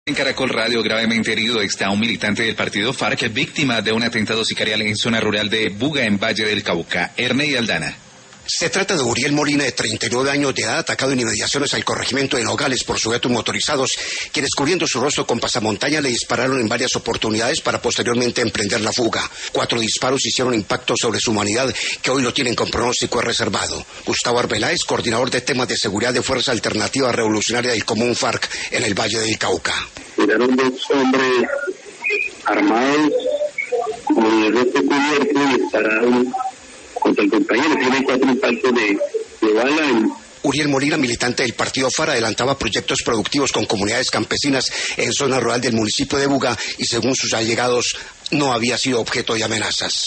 En Caracol Radio, gravemente herido está un militante del partido FARC, víctima de un atentado sicarial en zona rural de Buga, en Valle del Cauca. Ernei Aldana. Se trata de Uriel Molina, de 39 años de edad, atacado en inmediaciones al corregimiento de Nogales por sujetos motorizados, quienes cubriendo su rostro con pasamontaña le dispararon en varias oportunidades para posteriormente emprender la fuga. 4 disparos hicieron impacto sobre su humanidad, que hoy lo tienen con pronóstico reservado. Gustavo Arbeláez, coordinador de temas de seguridad de Fuerza Alternativa Revolucionaria del Común FARC en el Valle del Cauca. Llegaron 2 hombres armados con el rostro cubierto y dispararon contra el compañero. Tiene 4 impactos de bala. Uriel Molina, militante del partido FARC, adelantaba proyectos productivos con comunidades campesinas en zona rural del municipio de Buga y según sus allegados no había sido objeto de amenazas.